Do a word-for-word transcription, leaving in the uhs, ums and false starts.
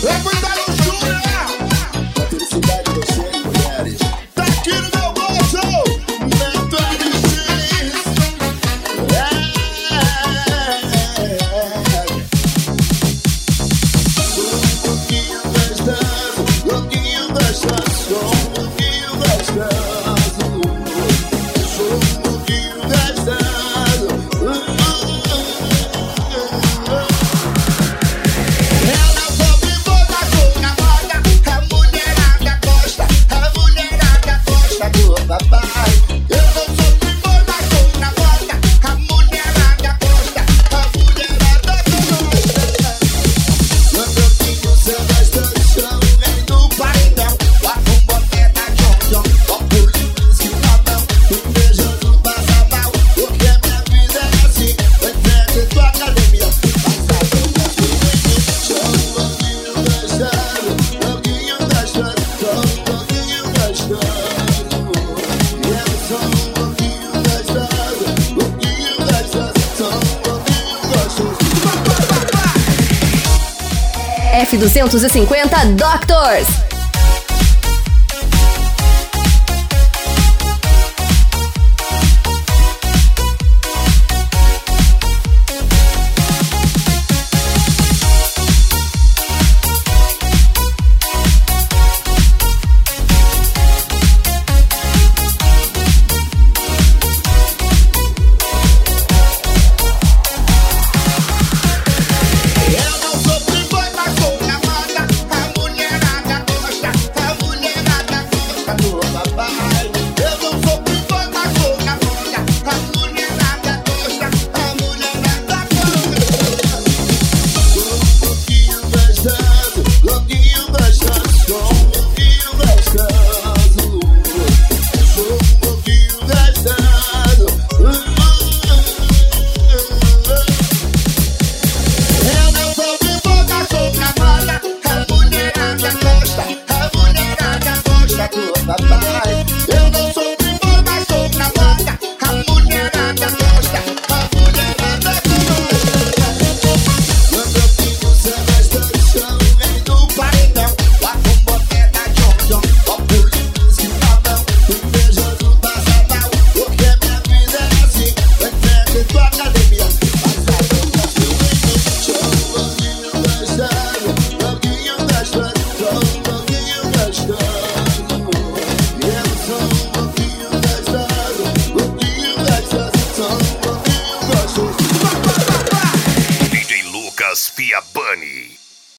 É muita luxúria. A felicidade de vocês, mulheres. Tá aqui no meu bolso. Método de X. Um pouquinho gostoso, um pouquinho gostoso, sou um pouquinho gostoso. Sou um pouquinho gostoso. Ela sobe toda com a moda. A mulherada gosta. A mulherada gosta do papai. Eu não sou primona com a moda. A mulherada gosta. A mulherada gosta. Quando eu fico seu gostoso, chamo vem do Paredão, lá com boné da John John. copo de whisky na mão, invejoso passa mal, porque minha vida é assim, vai frente tua academia, passa a vida sou um pouquinho gostoso, um pouquinho gostoso, sou um pouquinho gostoso. E eu sou um pouquinho gostoso, um pouquinho gostoso, sou um pouquinho gostoso. F duzentos e cinquenta Doctors.